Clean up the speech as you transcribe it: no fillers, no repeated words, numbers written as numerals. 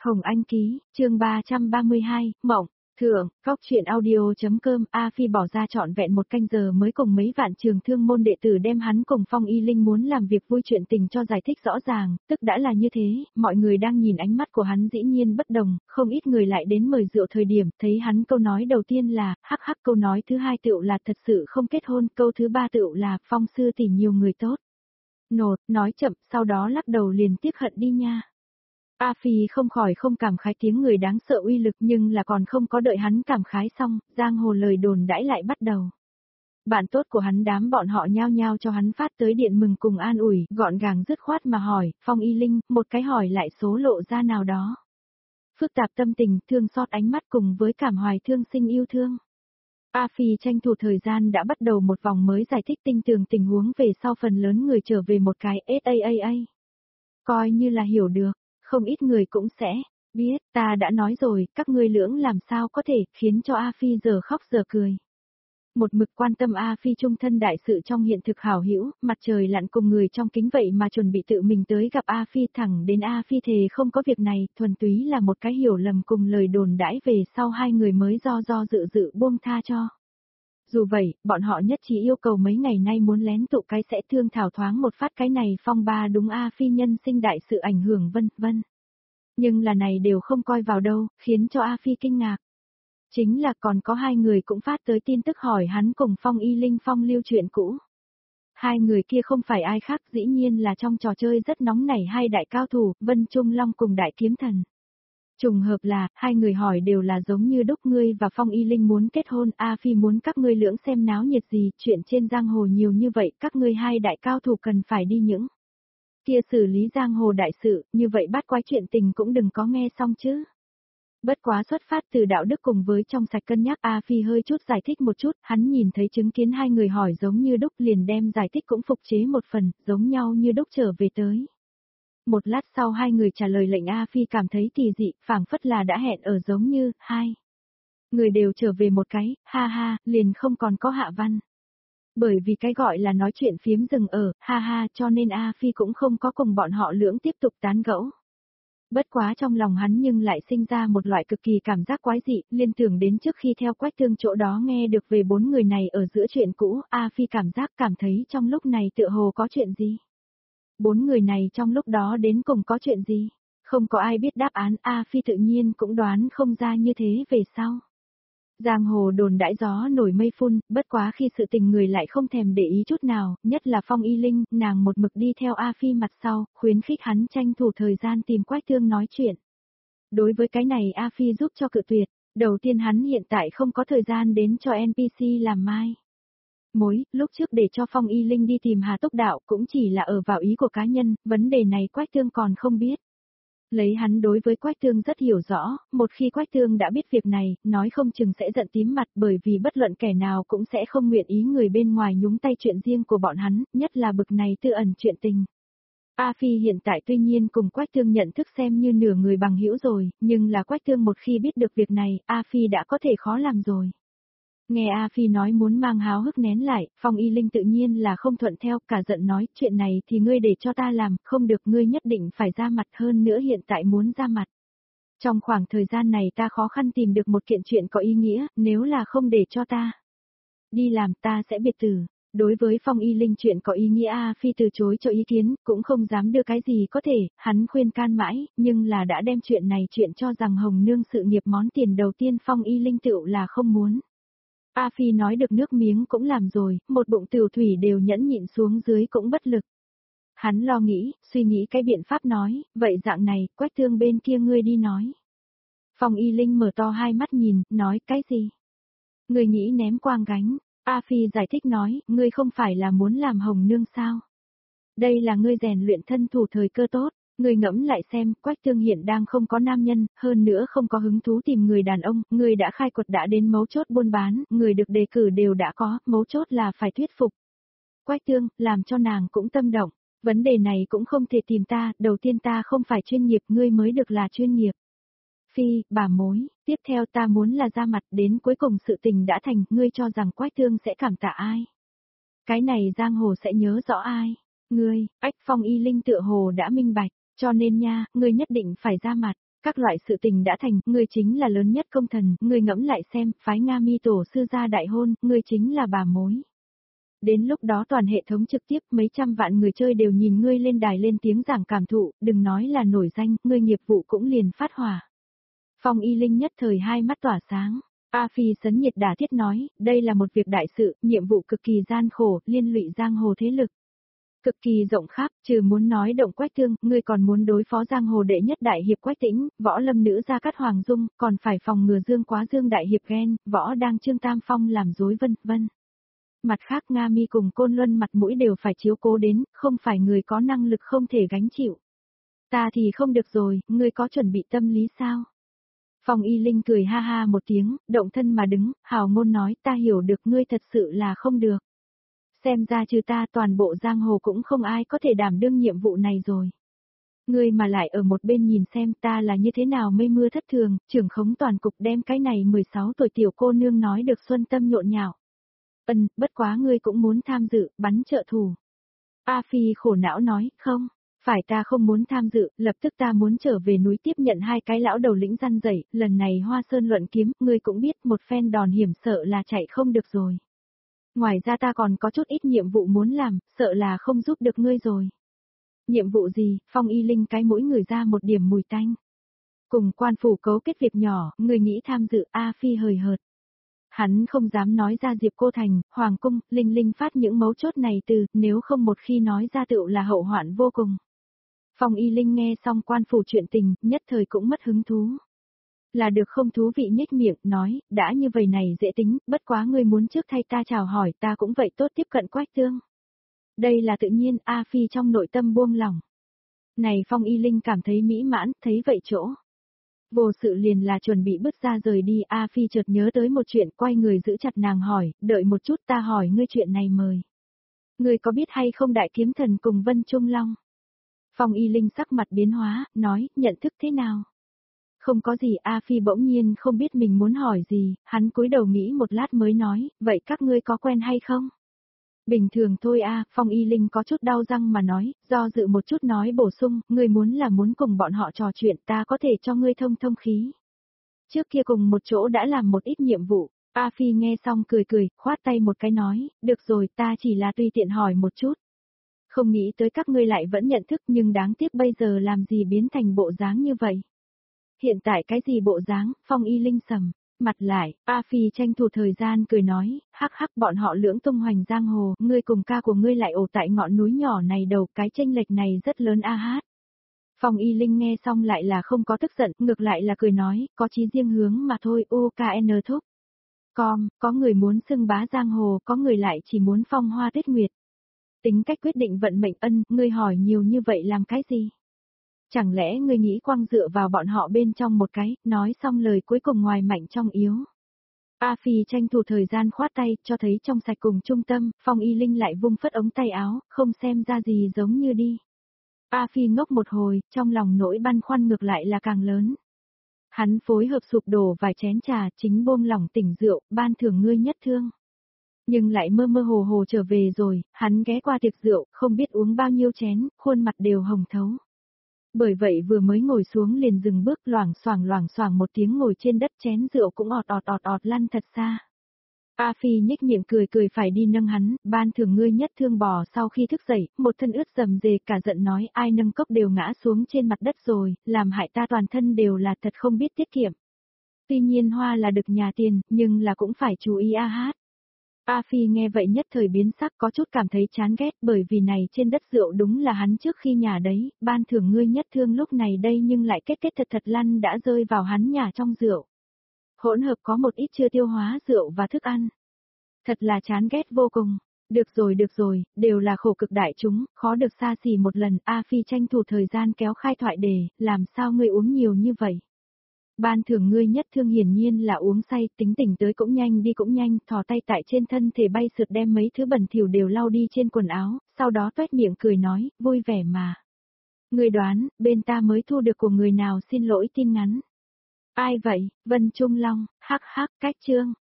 Hồng Anh ký, chương 332, Mộng, thượng, góc chuyện audio.com, A Phi bỏ ra trọn vẹn 1 canh giờ mới cùng mấy vạn trường thương môn đệ tử đem hắn cùng Phong Y Linh muốn làm việc vui chuyện tình cho giải thích rõ ràng, tức đã là như thế, mọi người đang nhìn ánh mắt của hắn dĩ nhiên bất đồng, không ít người lại đến mời rượu thời điểm, thấy hắn câu nói đầu tiên là, hắc hắc, câu nói thứ hai tựu là thật sự không kết hôn, câu thứ ba tựu là, Phong sư tỷ nhiều người tốt. Nột, nói chậm, sau đó lắc đầu liền tiếc hận đi nha. A Phi không khỏi không cảm khái tiếng người đáng sợ uy lực, nhưng là còn không có đợi hắn cảm khái xong, giang hồ lời đồn đãi lại bắt đầu. Bạn tốt của hắn đám bọn họ nhao nhao cho hắn phát tới điện mừng cùng an ủi, gọn gàng dứt khoát mà hỏi, Phong Y Linh, một cái hỏi lại số lộ ra nào đó. Phức tạp tâm tình, thương xót ánh mắt cùng với cảm hoài thương sinh yêu thương. A Phi tranh thủ thời gian đã bắt đầu một vòng mới giải thích tinh tường tình huống về sau, phần lớn người trở về một cái SAAA. Coi như là hiểu được. Không ít người cũng sẽ biết, ta đã nói rồi, các ngươi lưỡng làm sao có thể khiến cho A Phi giờ khóc giờ cười. Một mực quan tâm A Phi trung thân đại sự trong hiện thực hảo hữu, mặt trời lặn cùng người trong kính vậy mà chuẩn bị tự mình tới gặp A Phi, thẳng đến A Phi thề không có việc này, thuần túy là một cái hiểu lầm cùng lời đồn đãi về sau hai người mới do dự buông tha cho. Dù vậy, bọn họ nhất trí yêu cầu mấy ngày nay muốn lén tụ cái sẽ thương thảo thoáng một phát cái này phong ba đúng A Phi nhân sinh đại sự ảnh hưởng vân vân. Nhưng là này đều không coi vào đâu, khiến cho A Phi kinh ngạc. Chính là còn có hai người cũng phát tới tin tức hỏi hắn cùng Phong Y Linh phong lưu chuyện cũ. Hai người kia không phải ai khác, dĩ nhiên là trong trò chơi rất nóng nảy hai đại cao thủ, Vân Trung Long cùng Đại Kiếm Thần. Trùng hợp là, hai người hỏi đều là giống như đúc, ngươi và Phong Y Linh muốn kết hôn, A Phi muốn các ngươi lưỡng xem náo nhiệt gì, chuyện trên giang hồ nhiều như vậy, các ngươi hai đại cao thủ cần phải đi những kia xử lý giang hồ đại sự, như vậy bắt quái chuyện tình cũng đừng có nghe xong chứ. Bất quá xuất phát từ đạo đức cùng với trong sạch cân nhắc, A Phi hơi chút giải thích một chút, hắn nhìn thấy chứng kiến hai người hỏi giống như đúc liền đem giải thích cũng phục chế một phần, giống nhau như đúc trở về tới. Một lát sau hai người trả lời lệnh, A Phi cảm thấy kỳ dị, phảng phất là đã hẹn ở giống như, hai người đều trở về một cái, ha ha, liền không còn có hạ văn. Bởi vì cái gọi là nói chuyện phiếm dừng ở, ha ha, cho nên A Phi cũng không có cùng bọn họ lưỡng tiếp tục tán gẫu. Bất quá trong lòng hắn nhưng lại sinh ra một loại cực kỳ cảm giác quái dị, liên tưởng đến trước khi theo Quách Thương chỗ đó nghe được về 4 người này ở giữa chuyện cũ, A Phi cảm thấy trong lúc này tựa hồ có chuyện gì. 4 người này trong lúc đó đến cùng có chuyện gì? Không có ai biết đáp án, A Phi tự nhiên cũng đoán không ra như thế về sau. Giang hồ đồn đãi gió nổi mây phun, bất quá khi sự tình người lại không thèm để ý chút nào, nhất là Phong Y Linh, nàng một mực đi theo A Phi mặt sau, khuyến khích hắn tranh thủ thời gian tìm Quách Thương nói chuyện. Đối với cái này A Phi giúp cho cự tuyệt, đầu tiên hắn hiện tại không có thời gian đến cho NPC làm mai mối, lúc trước để cho Phong Y Linh đi tìm Hà Túc Đạo cũng chỉ là ở vào ý của cá nhân, vấn đề này Quách Thương còn không biết. Lấy hắn đối với Quách Thương rất hiểu rõ, một khi Quách Thương đã biết việc này, nói không chừng sẽ giận tím mặt, bởi vì bất luận kẻ nào cũng sẽ không nguyện ý người bên ngoài nhúng tay chuyện riêng của bọn hắn, nhất là bực này tư ẩn chuyện tình. A Phi hiện tại tuy nhiên cùng Quách Thương nhận thức xem như nửa người bằng hữu rồi, nhưng là Quách Thương một khi biết được việc này, A Phi đã có thể khó làm rồi. Nghe A Phi nói muốn mang háo hức nén lại, Phong Y Linh tự nhiên là không thuận theo, cả giận nói, chuyện này thì ngươi để cho ta làm, không được, ngươi nhất định phải ra mặt, hơn nữa hiện tại muốn ra mặt. Trong khoảng thời gian này ta khó khăn tìm được một kiện chuyện có ý nghĩa, nếu là không để cho ta đi làm ta sẽ biệt tử. Đối với Phong Y Linh chuyện có ý nghĩa, A Phi từ chối cho ý kiến, cũng không dám đưa cái gì có thể, hắn khuyên can mãi, nhưng là đã đem chuyện này chuyện cho rằng Hồng Nương sự nghiệp món tiền đầu tiên Phong Y Linh tựu là không muốn. A Phi nói được nước miếng cũng làm rồi, một bụng tiểu thủy đều nhẫn nhịn xuống dưới cũng bất lực. Hắn lo nghĩ, suy nghĩ cái biện pháp nói, vậy dạng này, Quách Thương bên kia ngươi đi nói. Phong Y Linh mở to hai mắt nhìn, nói cái gì? Ngươi nghĩ ném quang gánh, A Phi giải thích nói, ngươi không phải là muốn làm Hồng Nương sao? Đây là ngươi rèn luyện thân thủ thời cơ tốt. Người ngẫm lại xem, Quách Thương hiện đang không có nam nhân, hơn nữa không có hứng thú tìm người đàn ông, người đã khai quật đã đến mấu chốt buôn bán, người được đề cử đều đã có, mấu chốt là phải thuyết phục. Quách Thương, làm cho nàng cũng tâm động, vấn đề này cũng không thể tìm ta, đầu tiên ta không phải chuyên nghiệp, ngươi mới được là chuyên nghiệp. Phi, bà mối, tiếp theo ta muốn là ra mặt, đến cuối cùng sự tình đã thành, ngươi cho rằng Quách Thương sẽ cảm tạ ai? Cái này giang hồ sẽ nhớ rõ ai? Ngươi, Ách Phong Y Linh tựa hồ đã minh bạch. Cho nên nha, ngươi nhất định phải ra mặt. Các loại sự tình đã thành, ngươi chính là lớn nhất công thần, ngươi ngẫm lại xem, phái Nga Mi tổ sư ra đại hôn, ngươi chính là bà mối. Đến lúc đó toàn hệ thống trực tiếp mấy trăm vạn người chơi đều nhìn ngươi lên đài lên tiếng giảng cảm thụ, đừng nói là nổi danh, ngươi nghiệp vụ cũng liền phát hỏa. Phong Y Linh nhất thời hai mắt tỏa sáng. A Phi sấn nhiệt đả thiết nói, đây là một việc đại sự, nhiệm vụ cực kỳ gian khổ, liên lụy giang hồ thế lực. Cực kỳ rộng khắp, trừ muốn nói động Quách Thương, ngươi còn muốn đối phó giang hồ đệ nhất đại hiệp Quách Tĩnh, võ lâm nữ gia cát Hoàng Dung, còn phải phòng ngừa Dương Quá Dương đại hiệp ghen, võ đang Trương Tam Phong làm rối vân vân. Mặt khác Nga Mi cùng Côn Luân mặt mũi đều phải chiếu cố đến, không phải người có năng lực không thể gánh chịu. Ta thì không được rồi, ngươi có chuẩn bị tâm lý sao? Phong Y Linh cười ha ha một tiếng, động thân mà đứng, hào ngôn nói ta hiểu được ngươi thật sự là không được. Xem ra trừ ta toàn bộ giang hồ cũng không ai có thể đảm đương nhiệm vụ này rồi. Ngươi mà lại ở một bên nhìn xem ta là như thế nào mây mưa thất thường, trưởng khống toàn cục đem cái này 16 tuổi tiểu cô nương nói được xuân tâm nhộn nhạo. Bất quá ngươi cũng muốn tham dự, bắn trợ thủ. A Phi khổ não nói, không, phải ta không muốn tham dự, lập tức ta muốn trở về núi tiếp nhận hai cái lão đầu lĩnh răn rẩy, lần này Hoa Sơn luận kiếm, ngươi cũng biết một phen đòn hiểm sợ là chạy không được rồi. Ngoài ra ta còn có chút ít nhiệm vụ muốn làm, sợ là không giúp được ngươi rồi. Nhiệm vụ gì? Phong Y Linh cái mũi người ra một điểm mùi tanh. Cùng quan phủ cấu kết việc nhỏ, người nghĩ tham dự A Phi hời hợt. Hắn không dám nói ra Diệp Cô Thành, Hoàng Cung, Linh Linh phát những mấu chốt này từ, nếu không một khi nói ra tựu là hậu hoạn vô cùng. Phong Y Linh nghe xong quan phủ chuyện tình, nhất thời cũng mất hứng thú. Là được không thú vị nhếch miệng, nói, đã như vậy này dễ tính, bất quá ngươi muốn trước thay ta chào hỏi ta cũng vậy tốt tiếp cận Quách Tương. Đây là tự nhiên, A Phi trong nội tâm buông lỏng. Này Phong Y Linh cảm thấy mỹ mãn, thấy vậy chỗ. Vô sự liền là chuẩn bị bước ra rời đi, A Phi chợt nhớ tới một chuyện, quay người giữ chặt nàng hỏi, đợi một chút ta hỏi ngươi chuyện này mời. Ngươi có biết hay không đại kiếm thần cùng Vân Trung Long? Phong Y Linh sắc mặt biến hóa, nói, nhận thức thế nào? Không có gì, A Phi bỗng nhiên không biết mình muốn hỏi gì, hắn cúi đầu nghĩ một lát mới nói, vậy các ngươi có quen hay không? Bình thường thôi a, Phong Y Linh có chút đau răng mà nói, do dự một chút nói bổ sung, ngươi muốn cùng bọn họ trò chuyện, ta có thể cho ngươi thông thông khí. Trước kia cùng một chỗ đã làm một ít nhiệm vụ, A Phi nghe xong cười cười, khoát tay một cái nói, được rồi, ta chỉ là tùy tiện hỏi một chút. Không nghĩ tới các ngươi lại vẫn nhận thức nhưng đáng tiếc bây giờ làm gì biến thành bộ dáng như vậy. Hiện tại cái gì bộ dáng, Phong Y Linh sầm. Mặt lại, A Phi tranh thủ thời gian cười nói, hắc hắc bọn họ lưỡng tung hoành giang hồ, ngươi cùng ca của ngươi lại ổ tại ngọn núi nhỏ này đầu, cái chênh lệch này rất lớn a hát. Phong Y Linh nghe xong lại là không có tức giận, ngược lại là cười nói, có chí riêng hướng mà thôi, UKN thúc. Có người muốn xưng bá giang hồ, có người lại chỉ muốn phong hoa tuyết nguyệt. Tính cách quyết định vận mệnh ngươi hỏi nhiều như vậy làm cái gì? Chẳng lẽ ngươi nghĩ quăng dựa vào bọn họ bên trong một cái, nói xong lời cuối cùng ngoài mạnh trong yếu. A Phi tranh thủ thời gian khoát tay, cho thấy trong sạch cùng trung tâm, Phong Y Linh lại vung phất ống tay áo, không xem ra gì giống như đi. A Phi ngốc một hồi, trong lòng nỗi băn khoăn ngược lại là càng lớn. Hắn phối hợp sụp đổ vài chén trà, chính buông lỏng tỉnh rượu, ban thưởng ngươi nhất thương. Nhưng lại mơ mơ hồ hồ trở về rồi, hắn ghé qua tiệc rượu, không biết uống bao nhiêu chén, khuôn mặt đều hồng thấu. Bởi vậy vừa mới ngồi xuống liền dừng bước loảng xoảng một tiếng ngồi trên đất chén rượu cũng ọt lăn thật xa. A Phi nhếch miệng cười cười phải đi nâng hắn, ban thưởng ngươi nhất thương bò sau khi thức dậy, một thân ướt dầm dề cả giận nói ai nâng cốc đều ngã xuống trên mặt đất rồi, làm hại ta toàn thân đều là thật không biết tiết kiệm. Tuy nhiên hoa là được nhà tiền, nhưng là cũng phải chú ý a hát. A Phi nghe vậy nhất thời biến sắc có chút cảm thấy chán ghét bởi vì này trên đất rượu đúng là hắn trước khi nhà đấy, ban thưởng ngươi nhất thương lúc này đây nhưng lại kết thật lăn đã rơi vào hắn nhà trong rượu. Hỗn hợp có một ít chưa tiêu hóa rượu và thức ăn. Thật là chán ghét vô cùng. Được rồi, đều là khổ cực đại chúng, khó được xa xỉ một lần. A Phi tranh thủ thời gian kéo khai thoại đề, làm sao ngươi uống nhiều như vậy? Ban thưởng ngươi nhất thương hiển nhiên là uống say, tính tình tới cũng nhanh đi cũng nhanh, thò tay tại trên thân thể bay sượt đem mấy thứ bẩn thỉu đều lau đi trên quần áo, sau đó toét miệng cười nói, vui vẻ mà. Ngươi đoán, bên ta mới thu được của người nào xin lỗi tin ngắn. Ai vậy, Vân Trung Long, hắc hắc, cách chương.